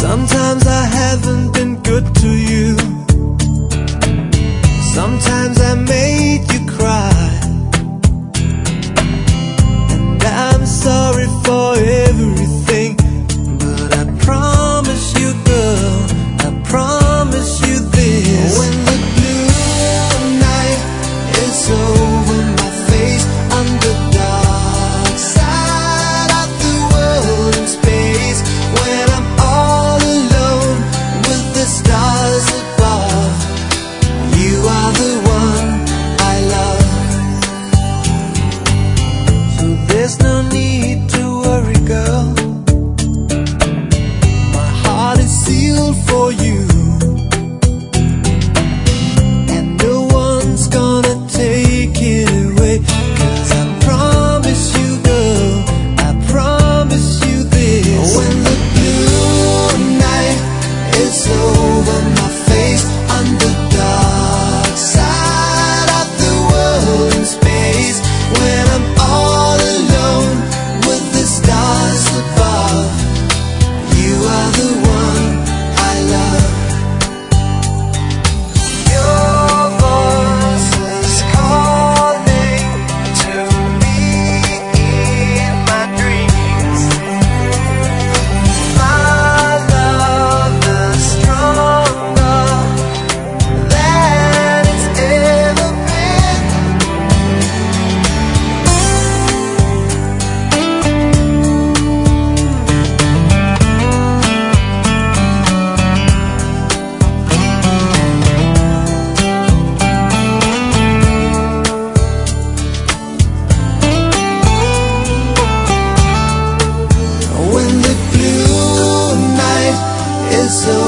Sometimes I haven't been good to you. Sometimes I made you cry, and I'm sorry for everything. But I promise you, girl, I promise you this: when the blue night is over my face, on the dark side of the world in space, when I'm all alone with the stars above, you are the one I love. So there's no need to worry, girl, my heart is sealed for you, and no one's gonna take it away. 'Cause I promise you, girl, I promise you this: when the blue night is over my face, on the dark side of the world in space, when I'm all alone with the stars above, you are the one I love. Your voice is calling to me in my dreams. My love is stronger than it's ever been. When the blue night is